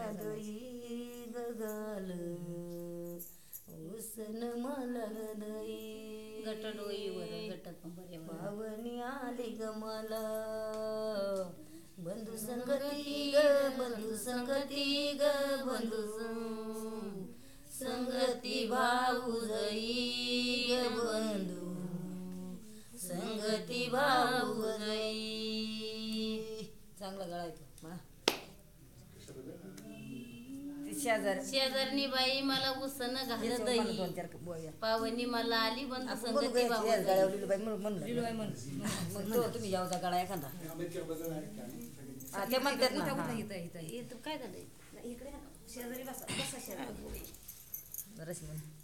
वादळी गगाल उसन मला हृदयी गटडोईवर पावनी आली ग मला बंधू संगती ग बंधू संगती ग बंधू संगती भाऊजई ग बंधू संगती भाऊजई. चांगला गळायचं शेजारनी बाई मला उसन घालत दही पावनी मला आली बंधू संगती तुम्ही यावचा गळा एखादा ते म्हणतात ना काय झालंय इकडे शेजारी बसा शेजारी